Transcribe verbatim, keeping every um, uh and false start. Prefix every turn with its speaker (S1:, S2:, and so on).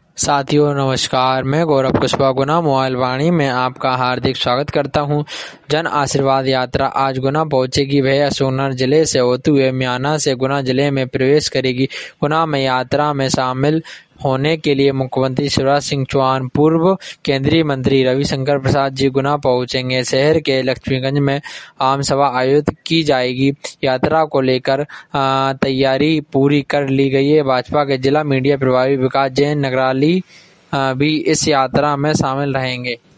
S1: साथियों नमस्कार, मैं गौरव कुशवाहा गुना मोबाइल वाणी में आपका हार्दिक स्वागत करता हूं। जन आशीर्वाद यात्रा आज गुना पहुंचेगी। वह अशोकनगर जिले से होते हुए म्याना से गुना जिले में प्रवेश करेगी। गुना में यात्रा में शामिल होने के लिए मुख्यमंत्री शिवराज सिंह चौहान, पूर्व केंद्रीय मंत्री रविशंकर प्रसाद जी गुना पहुंचेंगे। शहर के लक्ष्मीगंज में आम सभा आयोजित की जाएगी। यात्रा को लेकर तैयारी पूरी कर ली गई है। भाजपा के जिला मीडिया प्रभारी विकास जैन नगराली भी इस यात्रा में शामिल रहेंगे।